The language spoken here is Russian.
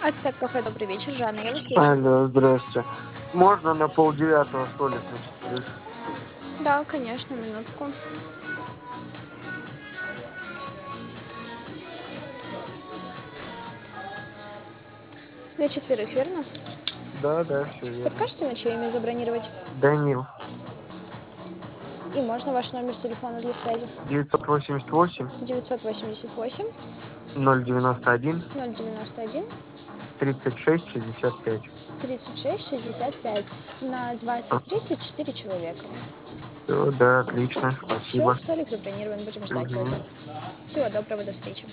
Ацтек кафе, добрый вечер. Жанна, я вас слушаю. Алло, здрасте. Можно на 8:30 столик на 4? Да, конечно, минутку. Для четверых, верно? Да, да, все верно. Подскажите, на чье имя забронировать? Данил, И можно ваш номер телефона для связи? 988 988 091 091 36 65. 36 65 на А, 20-34 человека. всё, да, отлично, Все, спасибо. столик забронирован, будем ждать Мгм. позже. Всего доброго, до встречи.